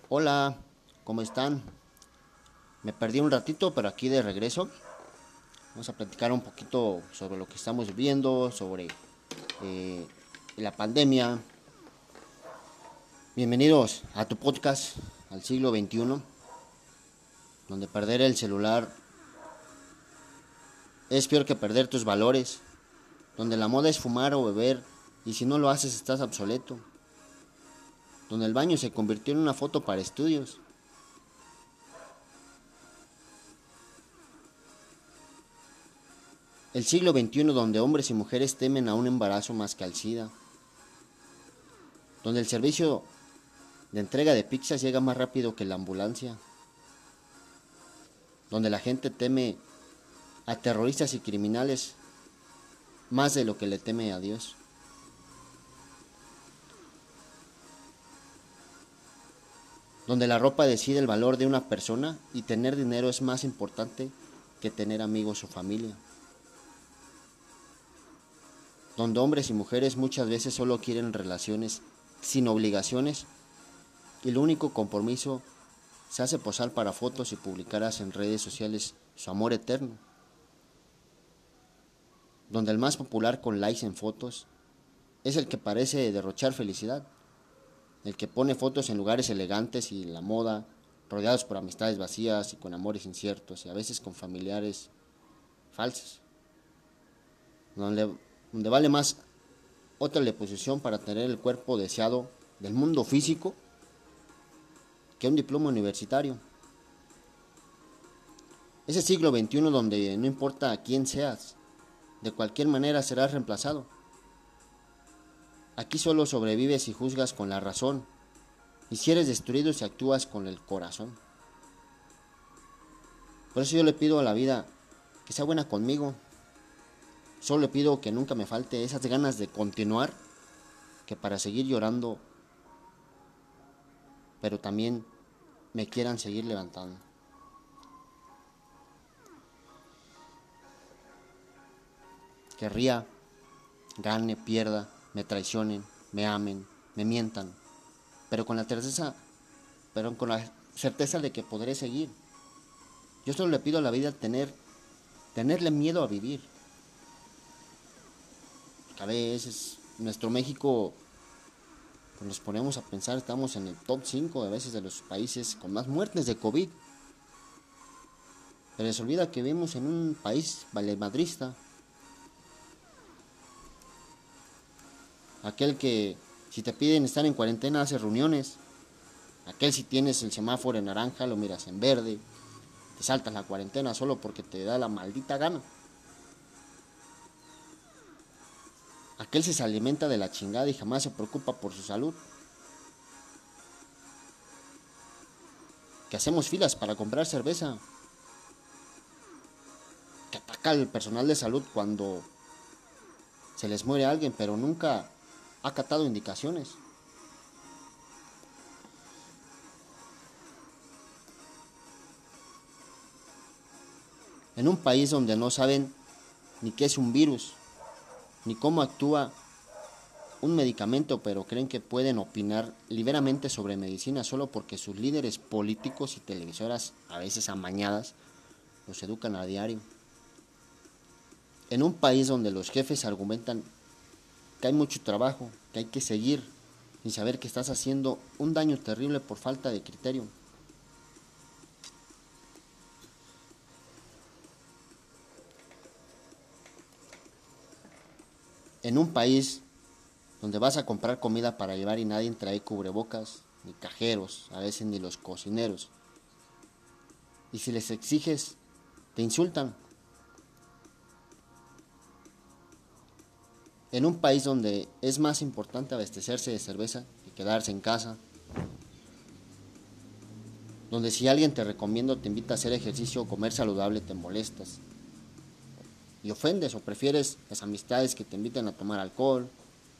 Hola, ¿cómo están? Me perdí un ratito, pero aquí de regreso. Vamos a platicar un poquito sobre lo que estamos viviendo, sobre eh, la pandemia. Bienvenidos a tu podcast, al siglo XXI, donde perder el celular es peor que perder tus valores, donde la moda es fumar o beber y si no lo haces estás obsoleto, donde el baño se convirtió en una foto para estudios. El siglo XXI donde hombres y mujeres temen a un embarazo más que al SIDA, donde el servicio de entrega de pizzas llega más rápido que la ambulancia, donde la gente teme a terroristas y criminales más de lo que le teme a Dios, donde la ropa decide el valor de una persona y tener dinero es más importante que tener amigos o familia, donde hombres y mujeres muchas veces solo quieren relaciones sin obligaciones y el único compromiso se hace posar para fotos y publicarlas en redes sociales su amor eterno, donde el más popular con likes en fotos es el que parece derrochar felicidad, el que pone fotos en lugares elegantes y la moda, rodeados por amistades vacías y con amores inciertos y a veces con familiares falsos, donde, donde vale más otra posición para tener el cuerpo deseado del mundo físico que un diploma universitario. Ese siglo XXI donde no importa quién seas, de cualquier manera serás reemplazado. Aquí solo sobrevives si juzgas con la razón y si eres destruido si actúas con el corazón. Por eso yo le pido a la vida que sea buena conmigo. Solo le pido que nunca me falte esas ganas de continuar, que para seguir llorando, pero también me quieran seguir levantando. Que ría, gane, pierda, me traicionen, me amen, me mientan, pero con la certeza de que podré seguir. Yo solo le pido a la vida tenerle miedo a vivir. A veces nuestro México, pues nos ponemos a pensar, estamos en el top 5 a veces de los países con más muertes de COVID. Pero les olvida que vivimos en un país valemadrista, aquel que si te piden estar en cuarentena hace reuniones, aquel si tienes el semáforo en naranja lo miras en verde, te saltas la cuarentena solo porque te da la maldita gana. Aquel se alimenta de la chingada y jamás se preocupa por su salud. Que hacemos filas para comprar cerveza. Que ataca al personal de salud cuando se les muere alguien, pero nunca ha acatado indicaciones. En un país donde no saben ni qué es un virus, ni cómo actúa un medicamento, pero creen que pueden opinar liberamente sobre medicina solo porque sus líderes políticos y televisoras, a veces amañadas, los educan a diario. En un país donde los jefes argumentan que hay mucho trabajo, que hay que seguir, sin saber que estás haciendo un daño terrible por falta de criterio. En un país donde vas a comprar comida para llevar y nadie trae cubrebocas, ni cajeros, a veces ni los cocineros. Y si les exiges, te insultan. En un país donde es más importante abastecerse de cerveza que quedarse en casa, donde si alguien te recomienda o te invita a hacer ejercicio o comer saludable te molestas y ofendes o prefieres las amistades que te invitan a tomar alcohol.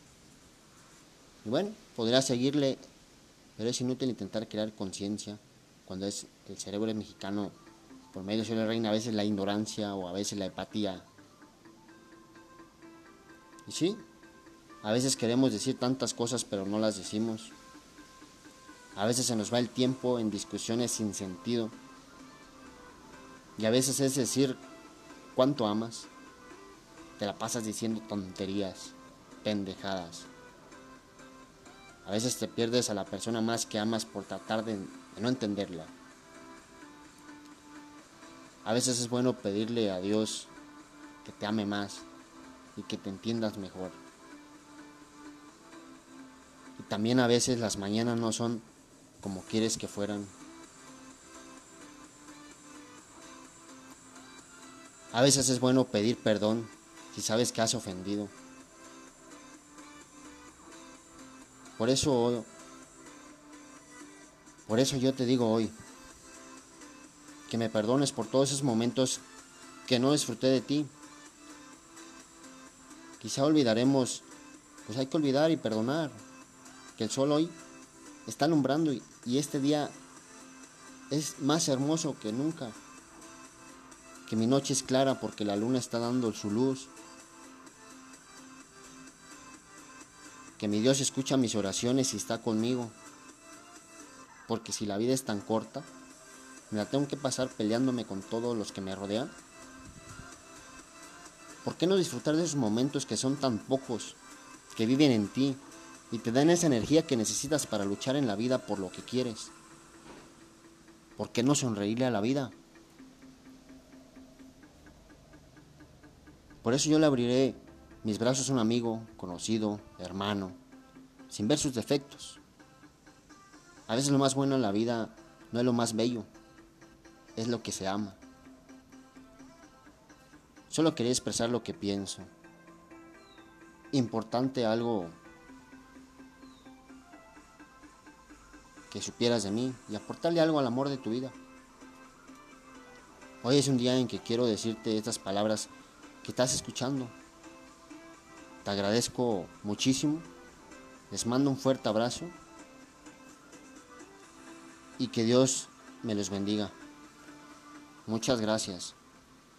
Y bueno, podrías seguirle, pero es inútil intentar crear conciencia cuando es el cerebro mexicano, por medio de la reina, a veces la ignorancia o a veces la empatía. Y sí, a veces queremos decir tantas cosas pero no las decimos. A veces se nos va el tiempo en discusiones sin sentido. Y a veces es decir cuánto amas. Te la pasas diciendo tonterías, pendejadas. A veces te pierdes a la persona más que amas por tratar de no entenderla. A veces es bueno pedirle a Dios que te ame más y que te entiendas mejor. Y también a veces las mañanas no son como quieres que fueran. A veces es bueno pedir perdón si sabes que has ofendido. Por eso yo te digo hoy que me perdones por todos esos momentos que no disfruté de ti. Quizá olvidaremos, pues hay que olvidar y perdonar, que el sol hoy está alumbrando y este día es más hermoso que nunca, que mi noche es clara porque la luna está dando su luz, que mi Dios escucha mis oraciones y está conmigo, porque si la vida es tan corta, me la tengo que pasar peleándome con todos los que me rodean. ¿Por qué no disfrutar de esos momentos que son tan pocos, que viven en ti y te dan esa energía que necesitas para luchar en la vida por lo que quieres? ¿Por qué no sonreírle a la vida? Por eso yo le abriré mis brazos a un amigo, conocido, hermano, sin ver sus defectos. A veces lo más bueno en la vida no es lo más bello, es lo que se ama. Solo quería expresar lo que pienso. Importante algo que supieras de mí y aportarle algo al amor de tu vida. Hoy es un día en que quiero decirte estas palabras que estás escuchando. Te agradezco muchísimo. Les mando un fuerte abrazo y que Dios me los bendiga. Muchas gracias.